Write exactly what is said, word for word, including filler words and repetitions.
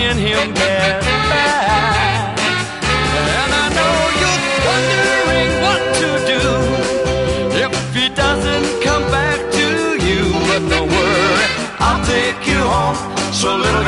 seeing him get back. And I know you're wondering what to do if he doesn't come back to you. But don't worry, I'll take you home, so little